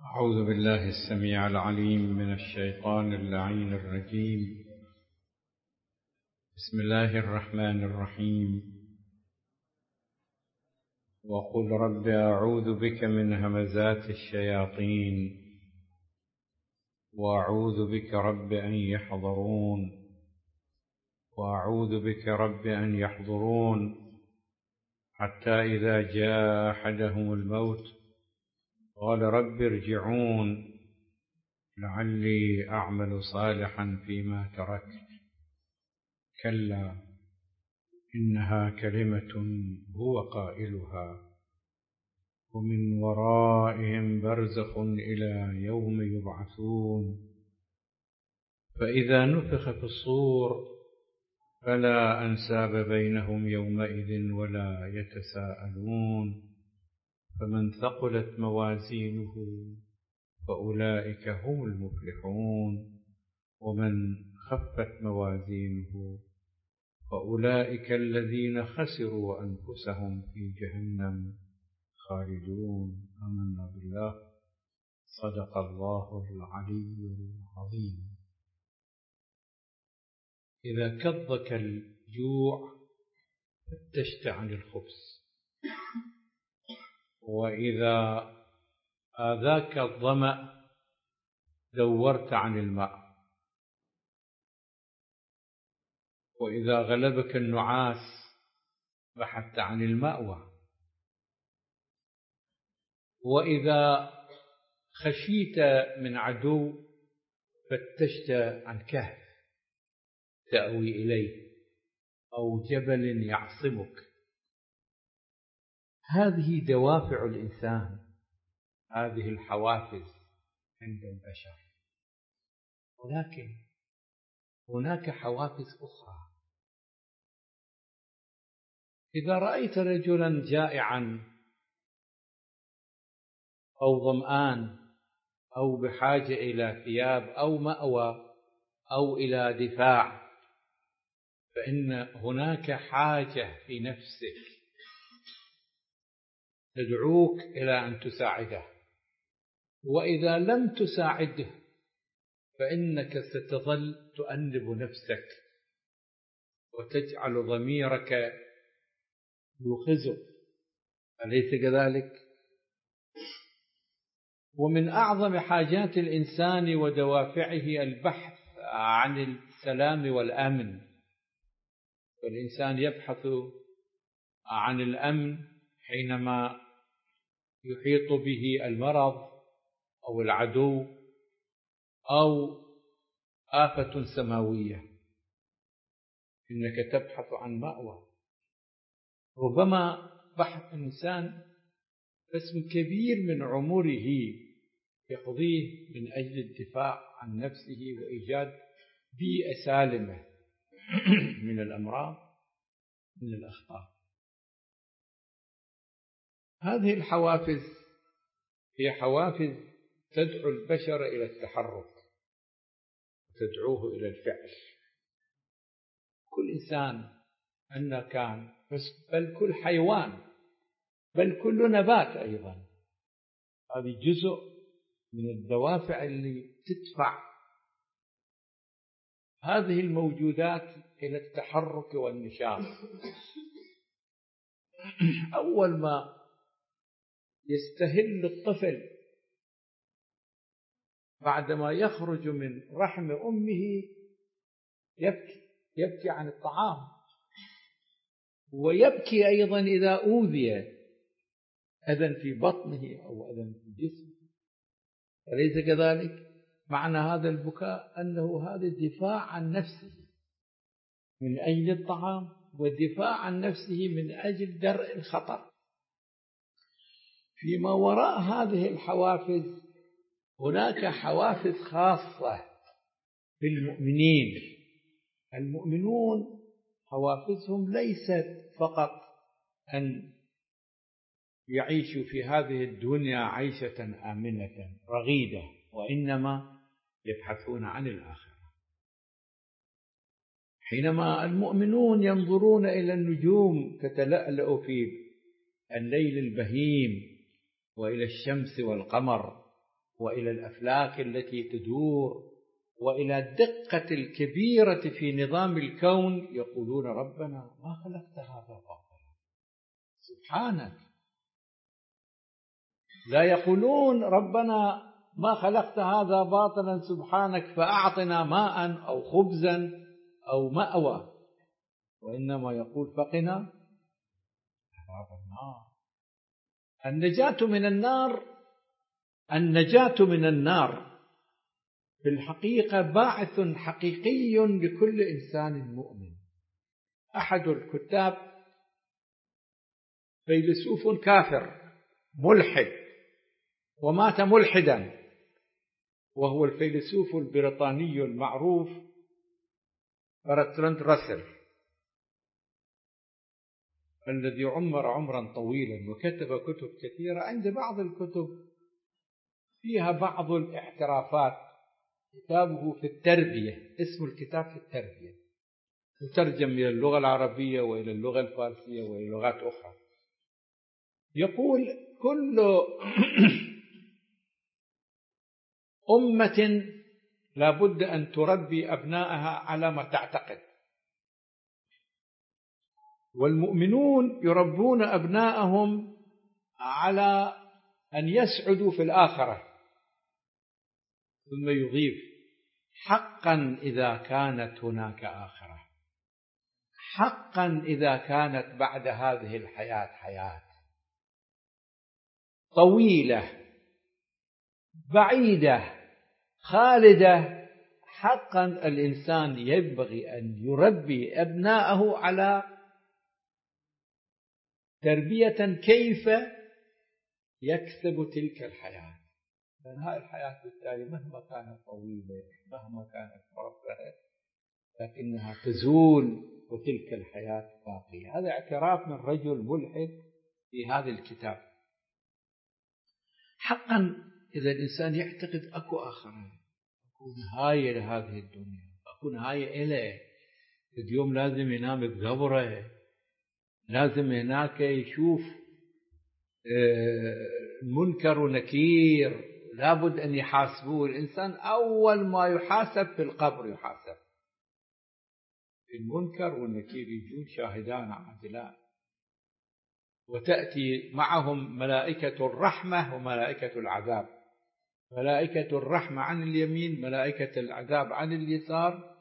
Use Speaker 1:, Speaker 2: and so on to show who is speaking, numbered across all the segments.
Speaker 1: أعوذ بالله السميع العليم من الشيطان اللعين الرجيم. بسم الله الرحمن الرحيم. وقل رب أعوذ بك من همزات الشياطين وأعوذ بك رب أن يحضرون وأعوذ بك رب أن يحضرون حتى إذا جاء أحدهم الموت قال رب ارجعون لعلي أعمل صالحا فيما تركت كلا إنها كلمة هو قائلها ومن ورائهم برزخ إلى يوم يبعثون فإذا نفخ في الصور فلا أنساب بينهم يومئذ ولا يتساءلون فمن ثقلت موازينه فأولئك هم المفلحون ومن خفت موازينه فأولئك الذين خسروا أنفسهم في جهنم خالدون. آمنا بالله. صدق الله العلي العظيم. إذا كضك الجوع فتشت عن الخبز، وإذا آذاك الظمأ دورت عن الماء، وإذا غلبك النعاس بحثت عن المأوى، وإذا خشيت من عدو فتشت عن كهف تأوي إليه أو جبل يعصمك. هذه دوافع الإنسان، هذه الحوافز عند البشر. ولكن هناك حوافز أخرى. إذا رأيت رجلا جائعا أو ظمآن أو بحاجة إلى ثياب أو مأوى أو إلى دفاع، فإن هناك حاجة في نفسك تدعوك إلى أن تساعده، وإذا لم تساعده فإنك ستظل تؤنب نفسك وتجعل ضميرك يوخزك، أليس كذلك؟ ومن أعظم حاجات الإنسان ودوافعه البحث عن السلام والأمن، والإنسان يبحث عن الأمن حينما يحيط به المرض أو العدو أو آفة سماوية. إنك تبحث عن مأوى. ربما بحث الإنسان قسم كبير من عمره يقضيه من أجل الدفاع عن نفسه وإيجاد بيئة سالمة من الأمراض، من الأخطار. هذه الحوافز هي حوافز تدعو البشر إلى التحرك وتدعوه إلى الفعل. كل إنسان أن كان، بل كل حيوان، بل كل نبات أيضا، هذه جزء من الدوافع اللي تدفع هذه الموجودات إلى التحرك والنشاط. أول ما يستهل الطفل بعدما يخرج من رحم أمه يبكي عن الطعام، ويبكي أيضا إذا أوذي أذى في بطنه أو أذى في جسمه، أليس كذلك؟ معنى هذا البكاء أنه هذا الدفاع عن نفسه من أجل الطعام، والدفاع عن نفسه من أجل درء الخطر. فيما وراء هذه الحوافز هناك حوافز خاصة بالمؤمنين. المؤمنون حوافزهم ليست فقط أن يعيشوا في هذه الدنيا عيشة آمنة رغيدة، وإنما يبحثون عن الآخرة. حينما المؤمنون ينظرون إلى النجوم تتلألأ في الليل البهيم، وإلى الشمس والقمر، وإلى الأفلاك التي تدور وإلى الدقة الكبيرة في نظام الكون، يقولون ربنا ما خلقت هذا باطلا سبحانك. لا يقولون ربنا ما خلقت هذا باطلا سبحانك فأعطنا ماء أو خبزا أو مأوى، وإنما يقول فقنا عذاب النار. النجاة من النار في الحقيقة باعث حقيقي لكل إنسان مؤمن. أحد الكتاب فيلسوف كافر ملحد ومات ملحدا، وهو الفيلسوف البريطاني المعروف برتراند راسل، الذي عمر عمرا طويلا وكتب كتب كثيرة. عند بعض الكتب فيها بعض الاعترافات. كتابه في التربية، اسم الكتاب في التربية، مترجم إلى اللغة العربية وإلى اللغة الفارسية وإلى لغات أخرى. يقول كل أمة لا بد أن تربي أبنائها على ما تعتقد، والمؤمنون يربون أبنائهم على أن يسعدوا في الآخرة. ثم يضيف حقا إذا كانت هناك آخرة، حقا إذا كانت بعد هذه الحياة حياة طويلة بعيدة خالدة، حقا الإنسان ينبغي أن يربي أبناءه على تربية كيف يكسب تلك الحياة. لأن هذه الحياة بالتالي مهما كانت طويلة مهما كانت مرفهة لكنها تزول وتلك الحياة باقية. هذا اعتراف من رجل ملحد في هذا الكتاب. حقا إذا الإنسان يعتقد أكو آخرة، أكو نهاية لهذه الدنيا، أكو نهاية إله، اليوم لازم ينام بقبره، لازم هناك يشوف منكر ونكير، لابد أن يحاسبوه. الإنسان أول ما يحاسب في القبر، يحاسب المنكر والنكير، يجون شاهدان عادلان وتأتي معهم ملائكة الرحمة وملائكة العذاب، ملائكة الرحمة عن اليمين، ملائكة العذاب عن اليسار،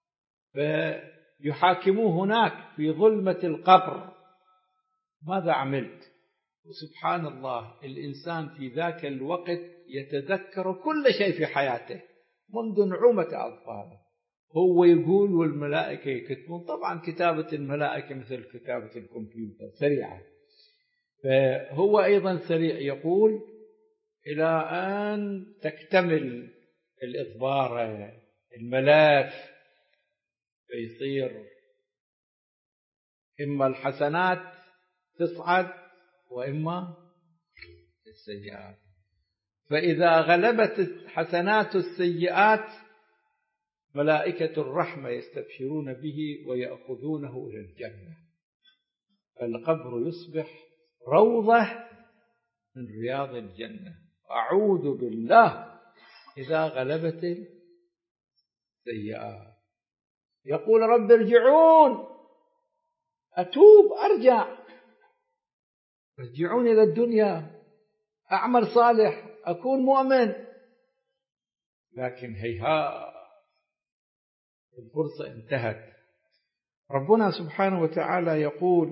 Speaker 1: فيحاكموه هناك في ظلمة القبر. ماذا عملت؟ وسبحان الله الإنسان في ذاك الوقت يتذكر كل شيء في حياته منذ نعومة أطفاله، هو يقول والملائكة يكتبون. طبعا كتابة الملائكة مثل كتابة الكمبيوتر سريعة، فهو أيضا سريع، يقول إلى أن تكتمل الإخبار الملف، فيصير إما الحسنات تصعد وإما السيئات. فإذا غلبت الحسنات السيئات ملائكة الرحمة يستبشرون به ويأخذونه إلى الجنة، فالقبر يصبح روضة من رياض الجنة. أعوذ بالله إذا غلبت السيئات. يقول رب ارجعون، أتوب أرجع، ارجعون إلى الدنيا أعمل صالح أكون مؤمن. لكن هيهات الفرصة انتهت. ربنا سبحانه وتعالى يقول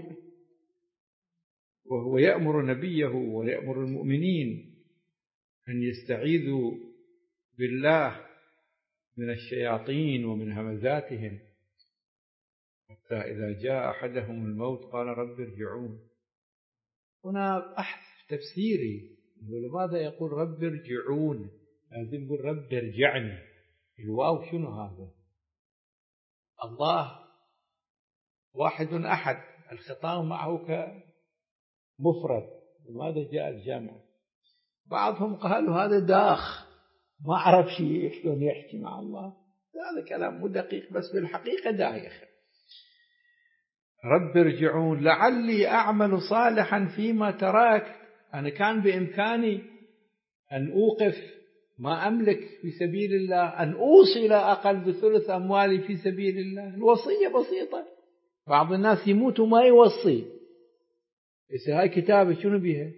Speaker 1: وهو يأمر نبيه ويأمر المؤمنين أن يستعيذوا بالله من الشياطين ومن همزاتهم، حتى إذا جاء أحدهم الموت قال رب ارجعون. هنا بحث تفسيري، لماذا يقول رب ارجعون؟ لازم يقول رب ارجعني. الواو شنو هذا؟ الله واحد أحد، الخطاب معه كمفرد، لماذا جاء الجمع؟ بعضهم قالوا هذا داخ ما أعرف شيء شلون يحكي مع الله، هذا كلام مو دقيق، بس بالحقيقة دايخ. رب ارجعون لعلي أعمل صالحا فيما تركت. أنا كان بإمكاني أن أوقف ما أملك في سبيل الله أن أوصي لا أقل بثلث أموالي في سبيل الله. الوصية بسيطة. بعض الناس يموت وما يوصي. بس هاي كتابة شنو بيها؟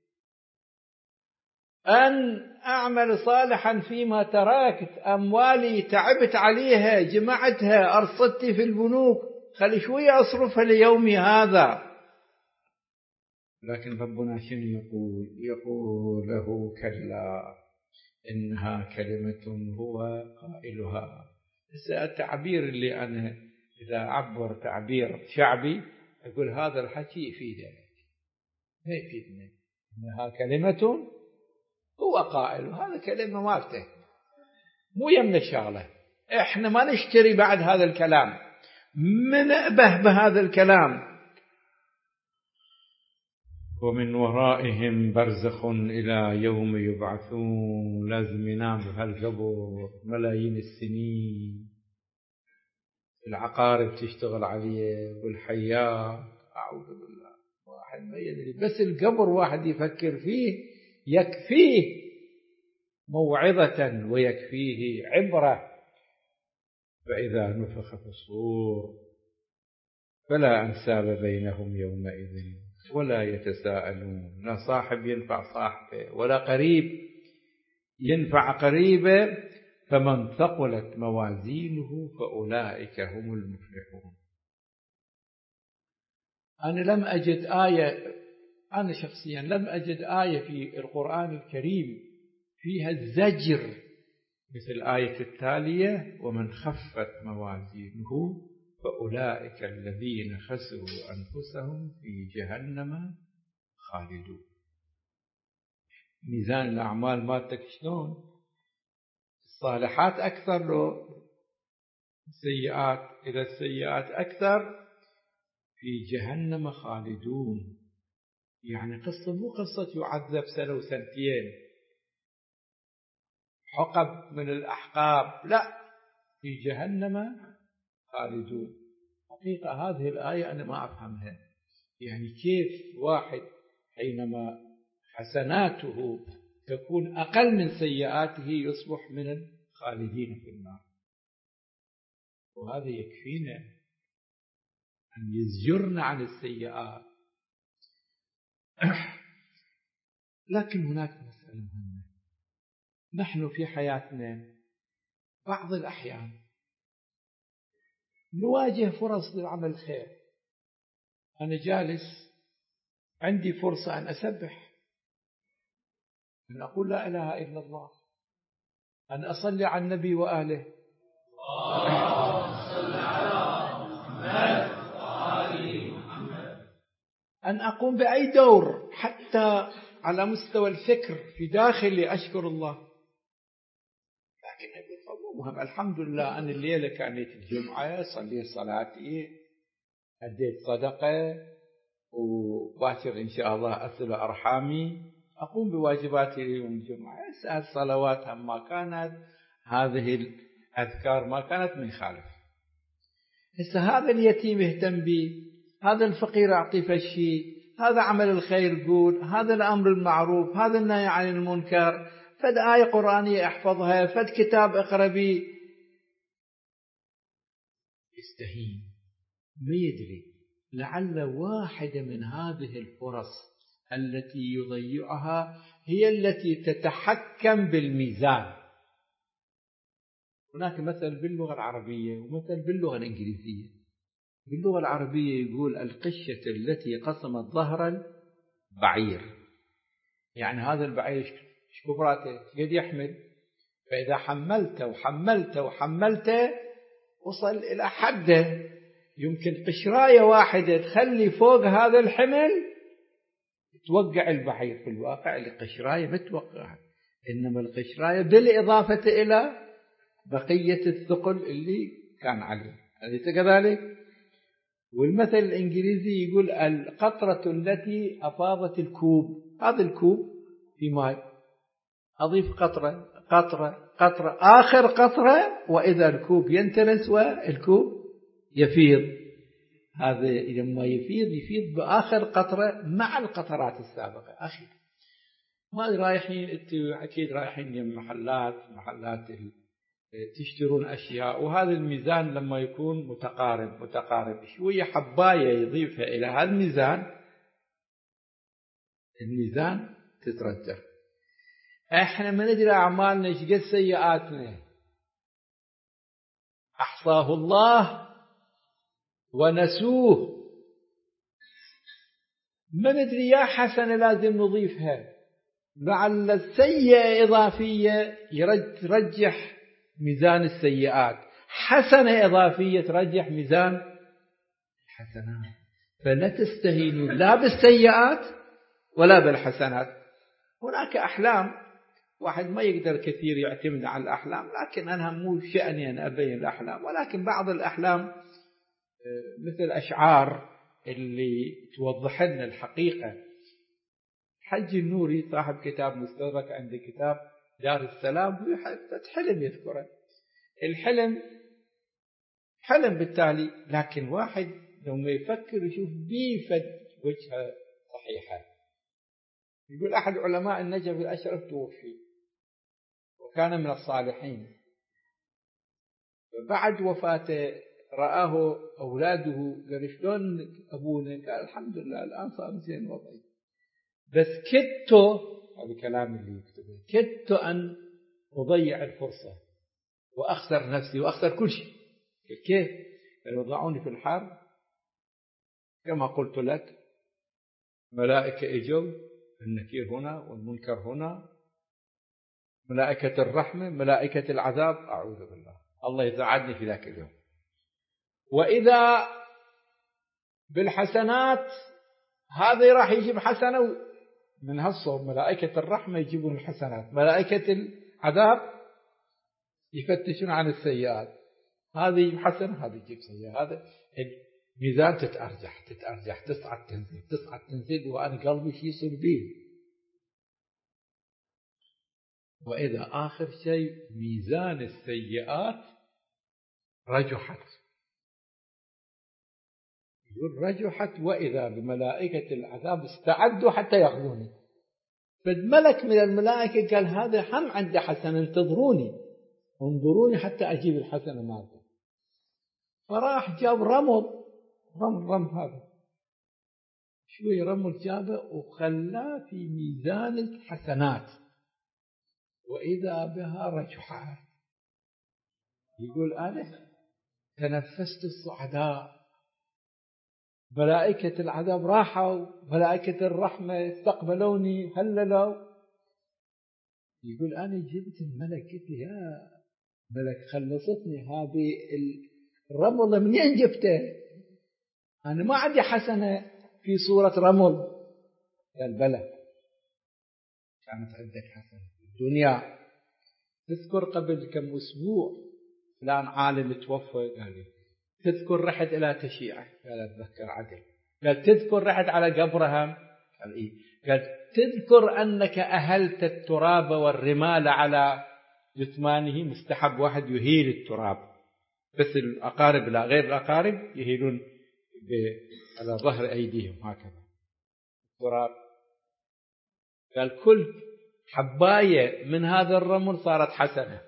Speaker 1: أن أعمل صالحا فيما تركت، أموالي تعبت عليها، جمعتها، أرصدتي في البنوك، خلي شوية أصرفها ليومي هذا. لكن ربنا شنو يقول؟ يقول له كلا إنها كلمة هو قائلها. التعبير اللي أنا إذا أعبر تعبير شعبي أقول هذا الحكي يفيدنا، ما يفيدنا. إنها كلمة هو قائلها، هذا كلمة مالته مو يمنا الشغلة. إحنا ما نشتري بعد هذا الكلام، منأبه بهذا الكلام. ومن ورائهم برزخ إلى يوم يبعثون. لازم ينام بهالقبر ملايين السنين. العقارب تشتغل عليه والحيات، أعوذ بالله. واحد ما يدري، بس القبر واحد يفكر فيه يكفيه موعظة ويكفيه عبرة. فإذا نفخ في الصور فلا أنساب بينهم يومئذ ولا يتساءلون. لا صاحب ينفع صاحبه ولا قريب ينفع قريبه. فمن ثقلت موازينه فأولئك هم المفلحون. أنا لم أجد آية، أنا شخصيا لم أجد آية في القرآن الكريم فيها الزجر مثل الآية التالية: ومن خفت موازينه فأولئك الذين خسروا أنفسهم في جهنم خالدون. ميزان الأعمال مالتك شلون؟ الصالحات أكثر لو السيئات؟ إذا السيئات أكثر في جهنم خالدون. يعني قصة مو قصة يعذب سنة وسنتين حقب من الأحقاب، لا، في جهنم خالدون. حقيقة هذه الآية أنا ما أفهمها. يعني كيف واحد حينما حسناته تكون أقل من سيئاته يصبح من الخالدين في النار؟ وهذا يكفينا أن يزجرنا عن السيئات. لكن هناك مسألة مهمة. نحن في حياتنا بعض الأحيان نواجه فرص للعمل الخير. أنا جالس عندي فرصة أن أسبح، أن أقول لا إله إلا الله، أن أصلي على النبي وآله، أن أقوم بأي دور حتى على مستوى الفكر في داخلي أشكر الله. لكن أقول مهم، الحمد لله أن الليلة كانت الجمعة، صليت صلاتي، أديت صدقة، وباكر إن شاء الله أصل أرحامي، أقوم بواجباتي يوم الجمعة، أسأل صلوات ما كانت، هذه الأذكار ما كانت من خالف. هسه هذا اليتيم اهتم به، هذا الفقير أعطيه فشي، هذا عمل الخير قول، هذا الأمر المعروف، هذا النهي عن المنكر، فد آية قرآنية احفظها، فد كتاب اقرأ بي. يستهين، ما يدري لعل واحدة من هذه الفرص التي يضيعها هي التي تتحكم بالميزان. هناك مثل باللغة العربية ومثل باللغة الإنجليزية. باللغة العربية يقول القشة التي قسمت ظهر البعير. يعني هذا البعير ايش كبراته، قد يحمل، فإذا حملته وحملته وحملته وصل إلى حده، يمكن قشراية واحدة تخلي فوق هذا الحمل توقع البعير. في الواقع القشراية ما توقع، إنما القشراية بالإضافة إلى بقية الثقل اللي كان عليه. أليس كذلك؟ والمثل الإنجليزي يقول القطرة التي أفاضت الكوب. هذا الكوب في ماء، أضيف قطرة قطرة قطرة، آخر قطرة وإذا الكوب ينترس والكوب يفيض. هذا لما يفيض بآخر قطرة مع القطرات السابقة. أخي ما رايحين انتوا اكيد رايحين يم محلات تشترون اشياء، وهذا الميزان لما يكون متقارب شويه حبايه يضيفها الى هذا الميزان تترجح. احنا ما ندري اعمالنا ايش قد سيئاتنا احصاه الله ونسوه، ما ندري يا حسنة لازم نضيفها، لعل السيئة إضافية ترجح ميزان السيئات، حسنة إضافية ترجح ميزان الحسنات. فلا تستهينوا لا بالسيئات ولا بالحسنات. هناك أحلام واحد ما يقدر كثير يعتمد على الأحلام، لكن أنا مو شأني أن أبين الأحلام، ولكن بعض الأحلام مثل أشعار اللي توضح لنا الحقيقة. حج النوري صاحب كتاب مستدرك عند كتاب دار السلام حلم يذكره. الحلم حلم بالتالي، لكن واحد لما يفكر يشوف بيفد وجهه صحيحة. يقول أحد علماء النجف الأشرف توفي وكان من الصالحين، بعد وفاته رآه أولاده قال شلون أبونا؟ قال الحمد لله الآن صار زين وضعي، بس كدت، هذا كلام اللي يكتبه، كدت أن أضيع الفرصة وأخسر نفسي وأخسر كل شيء. كيف؟ قال وضعوني في الحرب كما قلت لك، ملائكة إجوا، النكير هنا والمنكر هنا، ملائكة الرحمة ملائكة العذاب، أعوذ بالله، الله يساعدني في ذاك اليوم. وإذا بالحسنات هذا راح يجيب حسنة من هالصوب، ملائكة الرحمة يجيبون الحسنات، ملائكة العذاب يفتشون عن السيئات، هذا يجيب حسنة هذا يجيب سيئة، هذا الميزان تتأرجح تصعد تنزل وأنا قلبي شيء سلبي. وإذا آخر شيء ميزان السيئات رجحت، يقول رجحت وإذا بملائكة العذاب استعدوا حتى يأخذوني. فالملك من الملائكة قال هذا هم عنده حسنة، انظروني حتى أجيب الحسنة مالته. فراح جاب رمل هذا شوي رمل جابه وخلاه في ميزان الحسنات، وإذا بها رجحات. يقول أنا تنفست الصعداء، ملائكة العذاب راحوا، ملائكة الرحمة استقبلوني هللوا. يقول أنا جبت الملك، قلت يا ملك خلصتني هذه الرمل منين جبته؟ أنا ما عندي حسنة في صورة رمل. قال بلى كانت عندك حسنة الدنيا. تذكر قبل كم أسبوع فلان عالم توفى، قال تذكر رحت إلى تشيعه؟ قال أتذكر عدل. قال تذكر رحت على قبرهم؟ قال إيه. قال تذكر أنك أهلت التراب والرمال على جثمانه؟ مستحب واحد يهيل التراب، بس الأقارب لا، غير الأقارب يهيلون على ظهر أيديهم هكذا التراب. قال كل حباية من هذا الرمل صارت حسنة.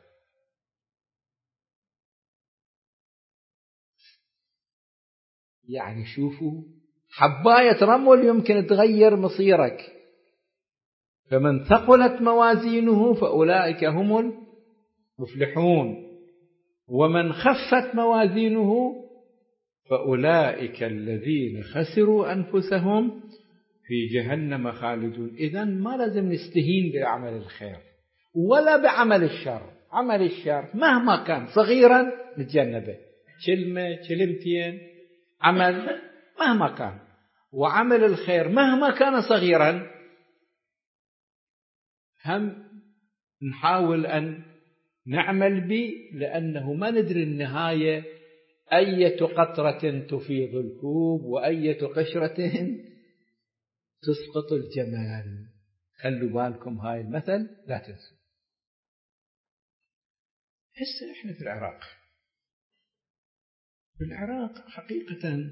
Speaker 1: يعني شوفوا حباية رمل يمكن تغير مصيرك. فمن ثقلت موازينه فأولئك هم المفلحون، ومن خفت موازينه فأولئك الذين خسروا أنفسهم في جهنم خالدون. إذن ما لازم نستهين بعمل الخير ولا بعمل الشر. عمل الشر مهما كان صغيرا نتجنبه، كلمة كلمتين عمل مهما كان، وعمل الخير مهما كان صغيرا هم نحاول أن نعمل به، لأنه ما ندري النهاية أية قطرة تفيض الكوب وأية قشرة تسقط الجمال. خلوا بالكم هاي المثل لا تنسوا. هسه احنا في العراق. في العراق حقيقة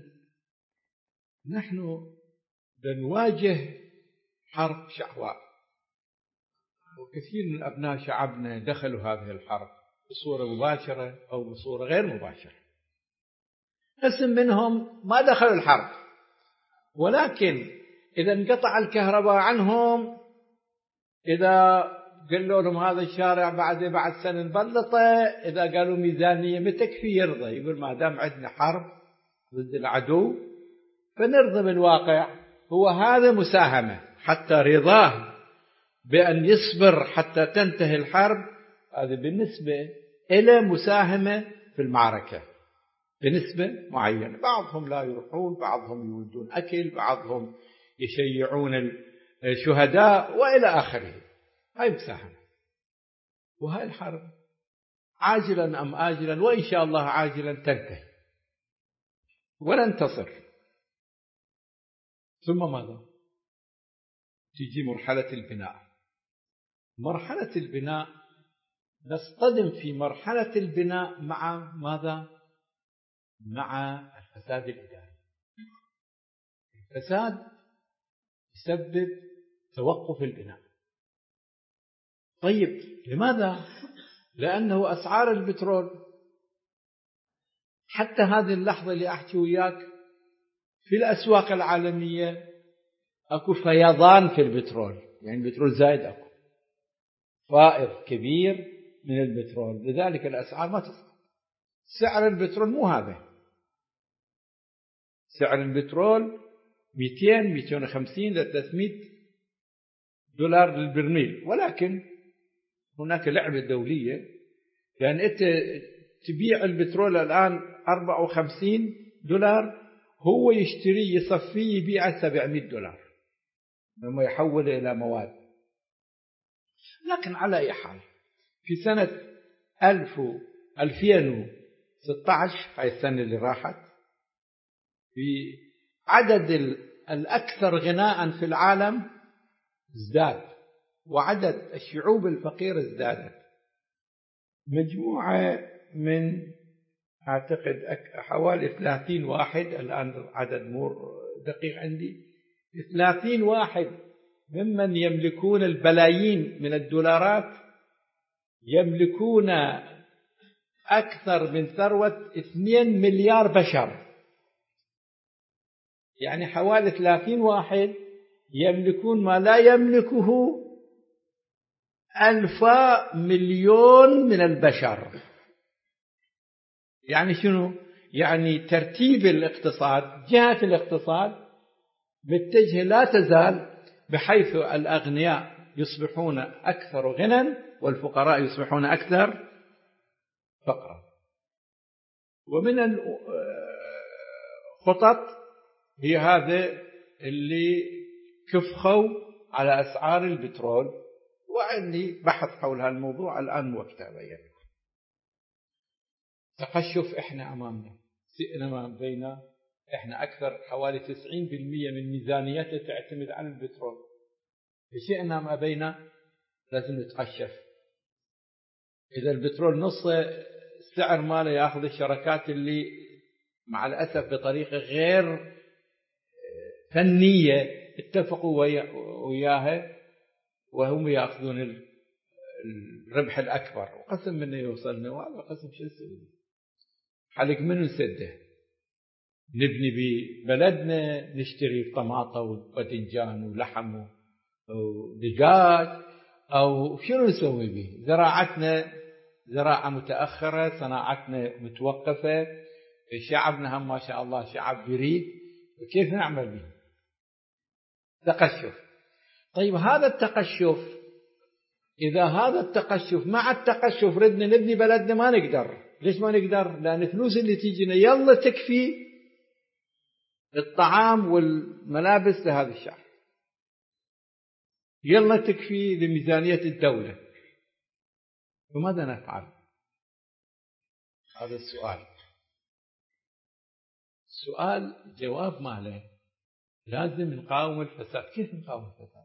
Speaker 1: نحن بنواجه حرب شعواء، وكثير من أبناء شعبنا دخلوا هذه الحرب بصورة مباشرة أو بصورة غير مباشرة. قسم منهم ما دخلوا الحرب، ولكن إذا انقطع الكهرباء عنهم، إذا قالوا لهم هذا الشارع بعد سنة نبلطه، إذا قالوا ميزانية ما تكفي يرضى، يقول ما دام عندنا حرب ضد العدو فنرضى بالواقع. هو هذا مساهمة، حتى رضاه بأن يصبر حتى تنتهي الحرب، هذا بالنسبة إلى مساهمة في المعركة بنسبة معينة. بعضهم لا يروحون، بعضهم يودون أكل، بعضهم يشيعون الشهداء وإلى آخره. هاي مساهمة. وهاي الحرب عاجلا أم آجلا، وإن شاء الله عاجلا تنتهي وننتصر. ثم ماذا؟ تجي مرحلة البناء. مرحلة البناء نصطدم في مرحلة البناء مع ماذا؟ مع الفساد الإداري. الفساد يسبب توقف البناء. طيب لماذا؟ لأنه أسعار البترول حتى هذه اللحظة اللي أحكي وياك في الأسواق العالمية أكو فيضان في البترول، يعني البترول زايد، أكو فائض كبير من البترول، لذلك الأسعار ما تصعد. سعر البترول مو هذا، سعر البترول 200 250 ل 300 دولار للبرميل، ولكن هناك لعبة دولية، يعني أنت تبيع البترول الآن 54 دولار، هو يشتري يصفيه يبيعه 700 دولار لما يحوله إلى مواد. لكن على أي حال في سنة 2016 هاي السنة اللي راحت، في عدد الأكثر غناء في العالم ازداد، وعدد الشعوب الفقيرة ازدادت. مجموعة من أعتقد حوالي 30 واحد، الآن عدد مو دقيق عندي، 30 واحد ممن يملكون البلايين من الدولارات يملكون أكثر من ثروة 2 مليار بشر. يعني حوالي 30 واحد يملكون ما لا يملكه 1000 مليون من البشر. يعني شنو؟ يعني ترتيب الاقتصاد، جهة الاقتصاد متجهة لا تزال، بحيث الأغنياء يصبحون أكثر غنى والفقراء يصبحون أكثر فقرا. ومن الخطط هي هذا اللي كفخوا على أسعار البترول، وعندي بحث حول هالموضوع الآن وقتها بيان. تقشف إحنا أمامنا، سئنا بين إحنا أكثر حوالي 90% من ميزانيتنا تعتمد على البترول، شئنا ما بينا لازم نتقشف. إذا البترول نص السعر ماله يأخذ الشركات اللي مع الأسف بطريقة غير فنية اتفقوا وياها، وهم يأخذون الربح الأكبر، وقسم منه يوصلنا، وهذا قسم شو نسوي؟ حلق منه نسده، نبني ببلدنا، نشتري طماطة وباذنجان ولحم ودجاج، أو شنو نسوي به؟ زراعتنا زراعة متأخرة، صناعتنا متوقفة، شعبنا هم ما شاء الله شعب بريد، كيف نعمل به؟ تقشف. طيب هذا التقشف، إذا هذا التقشف مع التقشف ردنا نبني بلدنا ما نقدر. ليش ما نقدر؟ لأن الفلوس اللي تيجينا يلا تكفي الطعام والملابس لهذا الشعب، يلا تكفي لميزانية الدولة، فماذا نفعل؟ هذا السؤال. السؤال جواب ماله لازم نقاوم الفساد. كيف نقاوم الفساد؟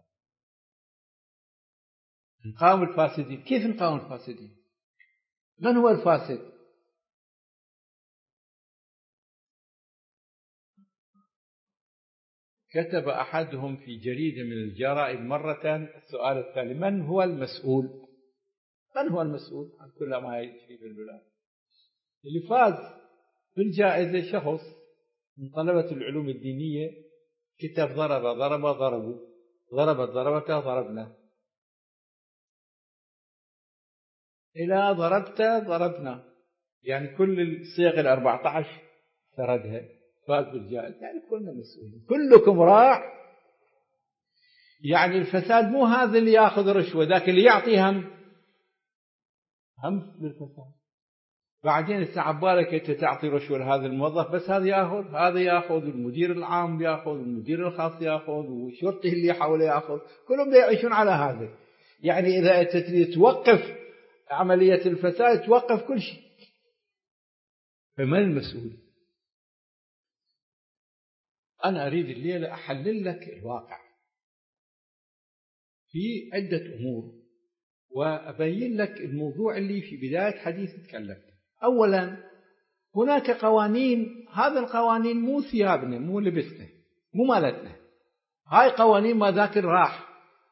Speaker 1: نقاوم الفاسدين. كيف نقاوم الفاسدين؟ من هو الفاسد؟ كتب أحدهم في جريدة من الجرائد مرة السؤال التالي: من هو المسؤول؟ من هو المسؤول عن كل ما يجري في البلاد؟ اللي فاز بالجائزة شخص من طلبة العلوم الدينية، كتب ضربوا، ضربته ضربنا، إلى ضربت ضربنا، يعني كل الصيغ 14 سردها، فاز بالجائزة. يعني كلنا مسؤولين، كلكم راع. يعني الفساد مو هذا اللي ياخذ رشوة، ذاك اللي يعطي هم بالفساد. بعدين استعب بالك انت تعطي رشوة لهذا الموظف، بس هذا ياخذ المدير العام ياخذ، المدير الخاص ياخذ، والشرطي اللي حوله ياخذ، كلهم يعيشون على هذا. يعني إذا أنت تريد توقف عملية الفساد توقف كل شيء. فمن المسؤول؟ أنا أريد الليلة أحلل لك الواقع في عدة أمور، وأبين لك الموضوع اللي في بداية حديث تكلمت. أولا، هناك قوانين، هذه القوانين مو ثيابنا، مو لبسنا، مو مالتنا، هاي قوانين ما ذاك راح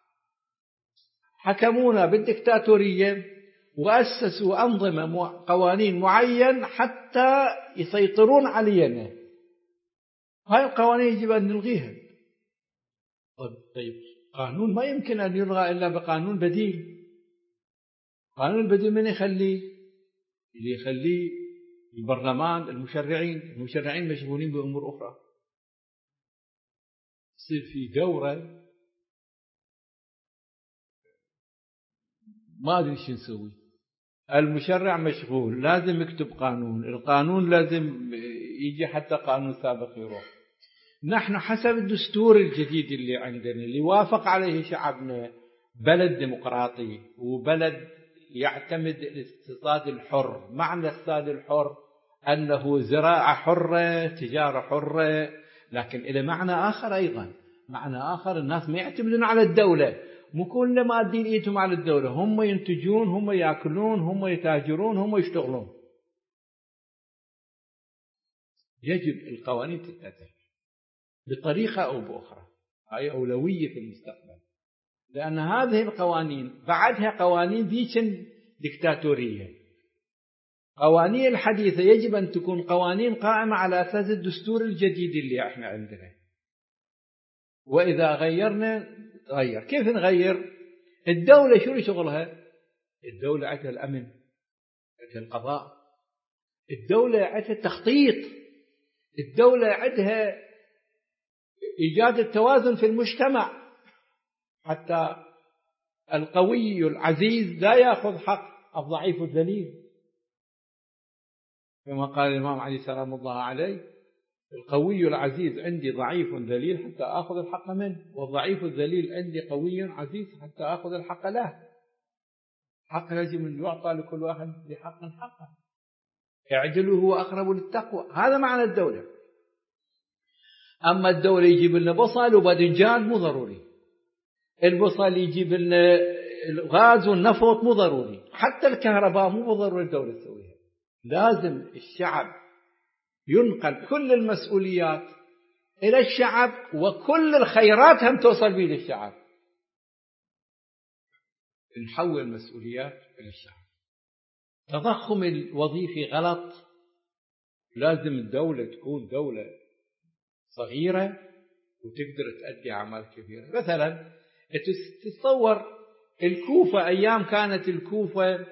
Speaker 1: حكمونا بالدكتاتورية وأسسوا أنظمة قوانين معين حتى يسيطرون علينا. هاي القوانين يجب أن نلغيها. طيب قانون ما يمكن أن يلغى إلا بقانون بديل. قانون البديل من يخليه؟ اللي يخليه البرلمان، المشرعين مشغولين بأمور أخرى. يصير في دورة ما أدري شو نسوي. المشرع مشغول، لازم يكتب قانون، القانون لازم يجي حتى قانون سابق يروح. نحن حسب الدستور الجديد اللي عندنا اللي وافق عليه شعبنا، بلد ديمقراطي وبلد يعتمد الاقتصاد الحر. معنى الاقتصاد الحر أنه زراعة حرة، تجارة حرة، لكن إلى معنى آخر أيضا، معنى آخر الناس ما يعتمدون على الدولة، مو كل مادين إيتهم على الدولة، هم ينتجون، هم يأكلون، هم يتاجرون، هم يشتغلون. يجب القوانين تتأثر بطريقة أو بأخرى، هاي أولوية في المستقبل، لأن هذه القوانين بعدها قوانين ذيك ديكتاتورية. قوانين الحديثة يجب أن تكون قوانين قائمة على أساس الدستور الجديد اللي احنا عندنا. وإذا غيرنا تغير. كيف نغير؟ الدولة شو شغلها؟ الدولة عندها الأمن، عندها القضاء، الدولة عندها التخطيط، الدولة عندها إيجاد التوازن في المجتمع، حتى القوي العزيز لا يأخذ حق الضعيف الذليل، كما قال الإمام علي سلام الله عليه: القوي العزيز عندي ضعيف ذليل حتى آخذ الحق منه، والضعيف الذليل عندي قوي عزيز حتى آخذ الحق له. حق يجب أن يعطى لكل واحد بحق حقه، اعدلوا هو أقرب للتقوى. هذا معنى الدولة. أما الدولة يجيب لنا بصل وباذنجان مو ضروري، البصل يجيب لنا الغاز والنفط مو ضروري، حتى الكهرباء مو ضروري الدولة تسويها. لازم الشعب ينقل كل المسؤوليات إلى الشعب، وكل الخيرات هم توصل به للشعب. نحول المسؤوليات إلى الشعب. تضخم الوظيفي غلط، لازم الدولة تكون دولة صغيرة وتقدر تؤدي أعمال كبيرة. مثلا تتصور الكوفة، أيام كانت الكوفة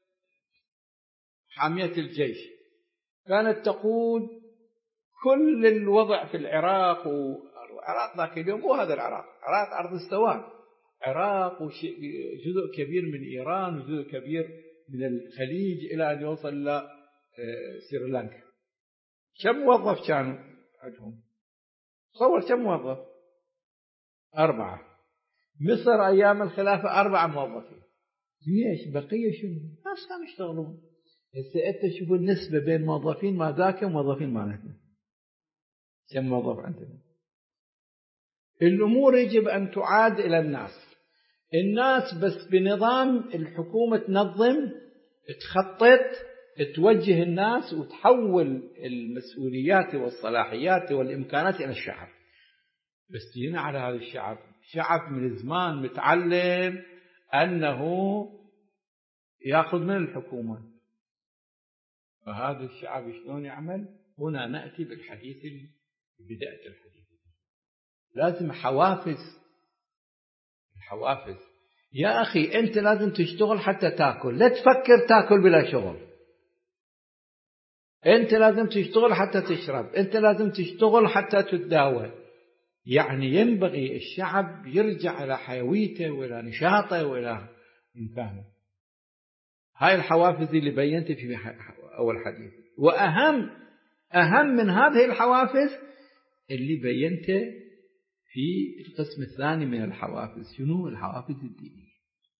Speaker 1: حامية الجيش، كانت تقود كل الوضع في العراق، والعراق ذاك اليوم مو هذا العراق، عراق أرض السواء، عراق وجزء كبير من إيران وجزء كبير من الخليج إلى أن يوصل إلى سريلانكا. كم موظف كانوا عندهم؟ تصور كم موظف؟ 4. مصر أيام الخلافة 4 موظفين. ليش؟ بقية شنو؟ ناس كانوا يشتغلون. هسه أنت شوف النسبة بين موظفين ما ذاك وموظفين مالتنا، كم موظف عندنا؟ الأمور يجب أن تعاد إلى الناس بس بنظام الحكومة تنظم، تخطط، توجه الناس وتحول المسؤوليات والصلاحيات والإمكانات إلى الشعب. بس جينا على هذا الشعب، شعب من زمان متعلم أنه يأخذ من الحكومة، فهذا الشعب شلون يعمل؟ هنا نأتي بالحديث بداية الحديث، لازم حوافز. الحوافز يا أخي أنت لازم تشتغل حتى تأكل، لا تفكر تأكل بلا شغل. أنت لازم تشتغل حتى تشرب، أنت لازم تشتغل حتى تتداوى. يعني ينبغي الشعب يرجع إلى حيويته وإلى نشاطه وإلى إمكانه. هاي الحوافز اللي بينت في أول حديث، وأهم من هذه الحوافز اللي بينت في القسم الثاني من الحوافز. شنو الحوافز الدينية؟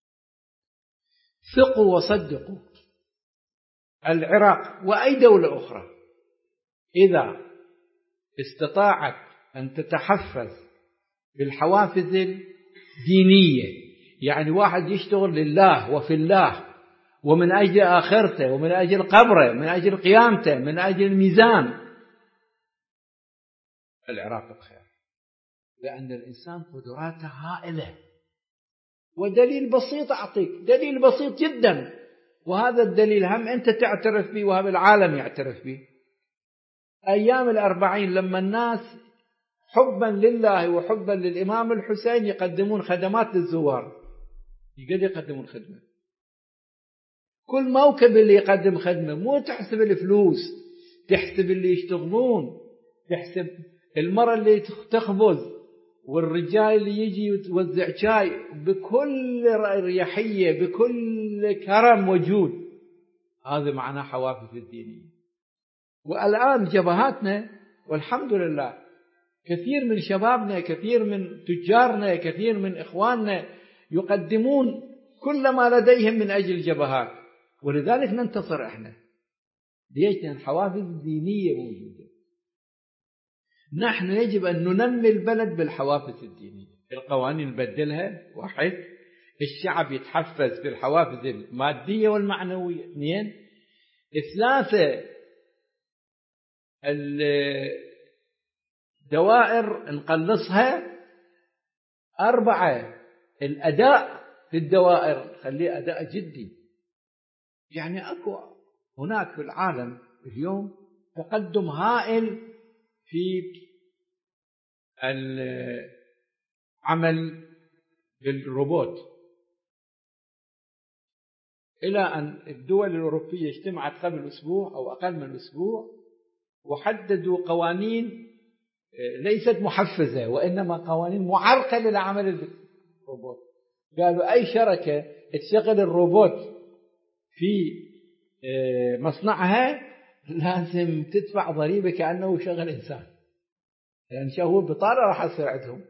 Speaker 1: ثقوا وصدقوا. العراق وأي دولة أخرى إذا استطاعت أن تتحفز بالحوافز الدينية، يعني واحد يشتغل لله وفي الله ومن أجل آخرته ومن أجل قبره من أجل قيامته من أجل الميزان، العراق بخير، لأن الإنسان قدراته هائلة. ودليل بسيط أعطيك، دليل بسيط جدا، وهذا الدليل هم أنت تعترف به وهم العالم يعترف به. أيام 40 لما الناس حبا لله وحبا للإمام الحسين يقدمون خدمات للزوار، يقدمون خدمة. كل موكب اللي يقدم خدمة مو تحسب الفلوس، تحسب اللي يشتغلون، تحسب المرأة اللي تخبز والرجال اللي يجي يوزع شاي بكل ريحية بكل كرم وجود. هذا معناه حوافز الدينية. والآن جبهاتنا والحمد لله كثير من شبابنا كثير من تجارنا كثير من إخواننا يقدمون كل ما لديهم من أجل الجبهات، ولذلك ننتصر إحنا. ليش؟ لأن الحوافز الدينية موجودة. نحن يجب أن ننمي البلد بالحوافز الدينية. القوانين نبدلها، واحد. الشعب يتحفز بالحوافز المادية والمعنوية، اثنين. ثلاثة، الدوائر نقلصها. أربعة، الأداء في الدوائر خليه أداء جدي. يعني أكو هناك في العالم اليوم تقدم هائل في العمل بالروبوت، إلى أن الدول الأوروبية اجتمعت قبل أسبوع أو أقل من أسبوع وحددوا قوانين ليست محفزة وإنما قوانين معرقلة لعمل الروبوت. قالوا أي شركة تشغل الروبوت في مصنعها لازم تدفع ضريبة كأنه شغل إنسان، لأن يعني شهور بطالة راح تصير عندهم.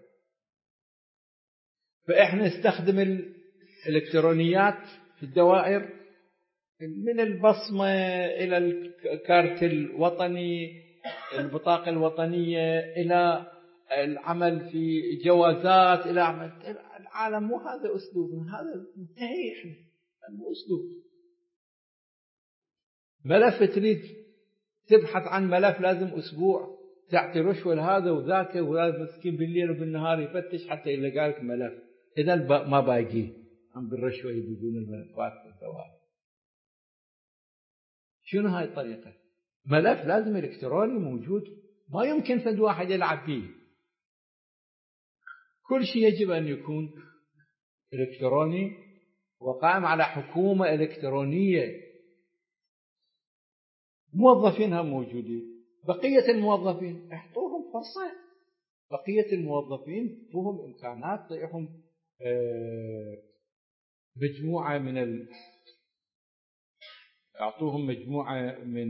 Speaker 1: فإحنا نستخدم الإلكترونيات في الدوائر، من البصمة إلى الكارت الوطني البطاقة الوطنية إلى العمل في جوازات إلى عمل. العالم مو هذا أسلوبنا، هذا انتهي. إحنا مو أسلوب. ملف تريد تبحث عن ملف لازم أسبوع، تعطي رشوة لهذا وذاك، وهذا مسكين بالليل وبالنهار يفتش حتى يلقى لك ملف. إذا ما باقيه عم بالرشوة يجيبون الملفات والدوائر. شنو هاي الطريقة؟ ملف لازم إلكتروني موجود، ما يمكن فد واحد يلعب فيه. كل شيء يجب أن يكون إلكتروني وقائم على حكومة إلكترونية. موظفينها موجودين، بقية الموظفين اعطوهم فرصة. بقية الموظفين فيهم إمكانات، تعطيهم مجموعة من أعطوهم مجموعة من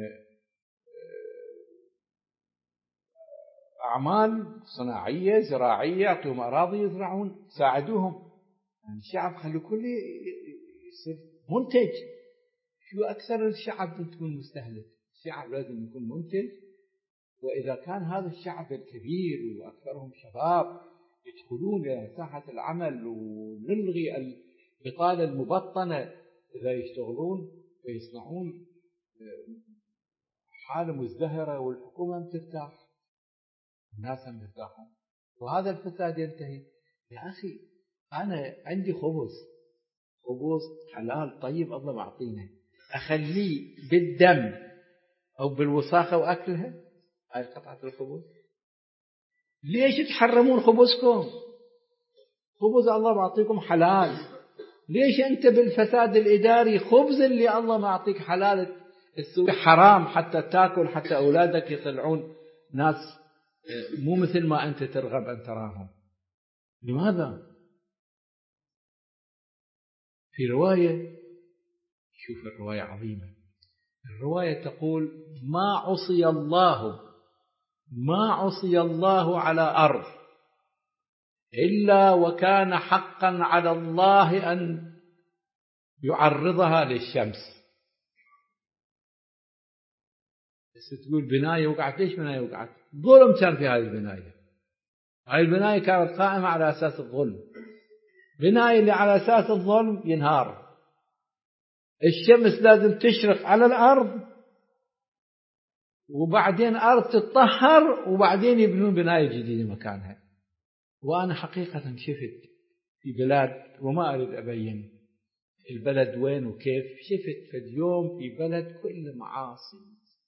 Speaker 1: أعمال صناعية زراعية، أعطوهم أراضي يزرعون، ساعدوهم. يعني الشعب خلوا كله يصير منتج. شو أكثر الشعب تكون مستهلك؟ الشعب لازم يكون منتج. وإذا كان هذا الشعب الكبير وأكثرهم شباب يدخلون إلى ساحة العمل ونلغي البطالة المبطنة، إذا يشتغلون ويصنعون حالة مزدهرة والحكومة ترتاح، الناس هم يرتاحون. وهذا الفساد ينتهي. يا أخي أنا عندي خبز حلال طيب الله معطينا، أخليه بالدم أو بالوساخة وأكلها هاي قطعة الخبز؟ ليش تحرمون خبزكم؟ خبز الله معطيكم حلال، ليش أنت بالفساد الإداري خبز اللي الله معطيك حلال تسوي حرام حتى تاكل، حتى أولادك يطلعون ناس مو مثل ما أنت ترغب أن تراهم؟ لماذا؟ في رواية، شوف الرواية عظيمة، الرواية تقول ما عصي الله على أرض إلا وكان حقا على الله أن يعرضها للشمس. بس تقول بناية وقعت، ليش بناية وقعت؟ ظلم كان في هذه البناية، هذه البناية كانت قائمة على أساس الظلم، بناية اللي على أساس الظلم ينهار. الشمس لازم تشرق على الأرض وبعدين أرض تتطهر وبعدين يبنون بناية جديدة مكانها. وأنا حقيقة شفت في بلاد، وما أريد أبين البلد وين وكيف، شفت في اليوم في بلد كل معاصي،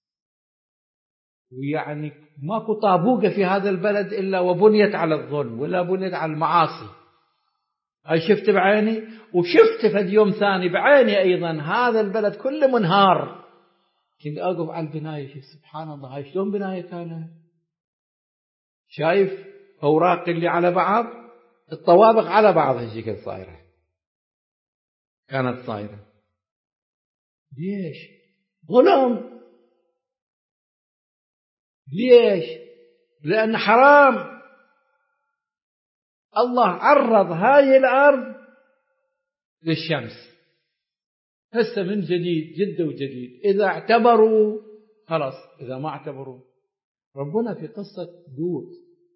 Speaker 1: ويعني ماكو طابوقة في هذا البلد إلا وبنيت على الظلم ولا بنيت على المعاصي. هاي شفت بعيني، وشفت في اليوم ثاني بعيني أيضا هذا البلد كله منهار. كنت أقف على البناية شوف سبحان الله، هاي شلون بناية كانت؟ شايف أوراق اللي على بعض، الطوابق على بعض هالشكل صايرة، كانت صايرة. ليش؟ ظلم. ليش؟ لأن حرام. الله عرض هاي الأرض للشمس هسه من جديد، جد وجديد، إذا اعتبروا خلاص، إذا ما اعتبروا. ربنا في قصة لوط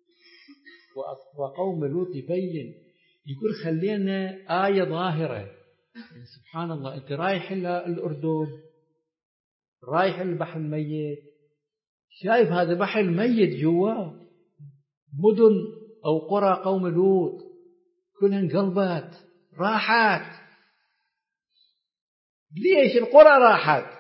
Speaker 1: وقوم لوط يبين، يقول خلينا آية ظاهرة. سبحان الله، أنت رايح الأردن، رايح البحر الميت، شايف هذا بحر الميت جواه مدن أو قرى قوم لوط كلها انقلبت راحت. ليش القرى راحت؟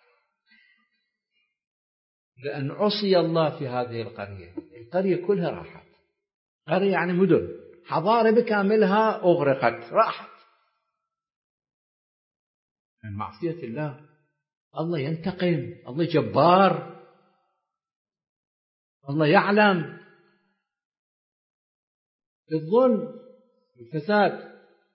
Speaker 1: لأن عصي الله في هذه القرية، القرية كلها راحت. قرية يعني مدن، حضارة بكاملها أغرقت راحت من معصية الله. الله ينتقم، الله جبار، الله يعلم. الظلم، الفساد،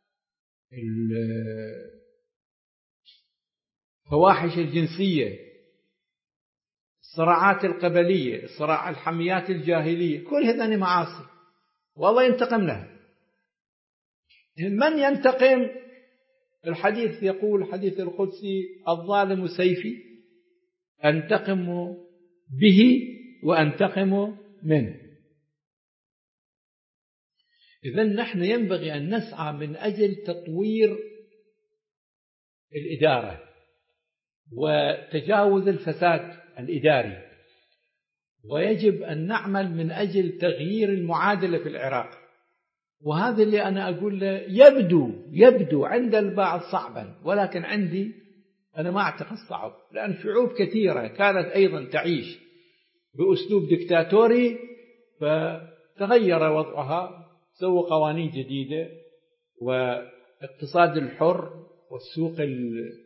Speaker 1: الفواحش الجنسية، الصراعات القبلية، الصراع الحميات الجاهلية، كل هذه معاصي والله ينتقم لها. من ينتقم؟ الحديث يقول، الحديث القدسي: الظالم سيفي أنتقم به وأنتقم منه. إذن نحن ينبغي أن نسعى من أجل تطوير الإدارة وتجاوز الفساد الإداري، ويجب أن نعمل من أجل تغيير المعادلة في العراق. وهذا اللي أنا أقول له يبدو عند البعض صعبا، ولكن عندي أنا ما أعتقد صعب، لأن شعوب كثيرة كانت أيضا تعيش بأسلوب ديكتاتوري فتغير وضعها، سووا قوانين جديدة واقتصاد الحر والسوق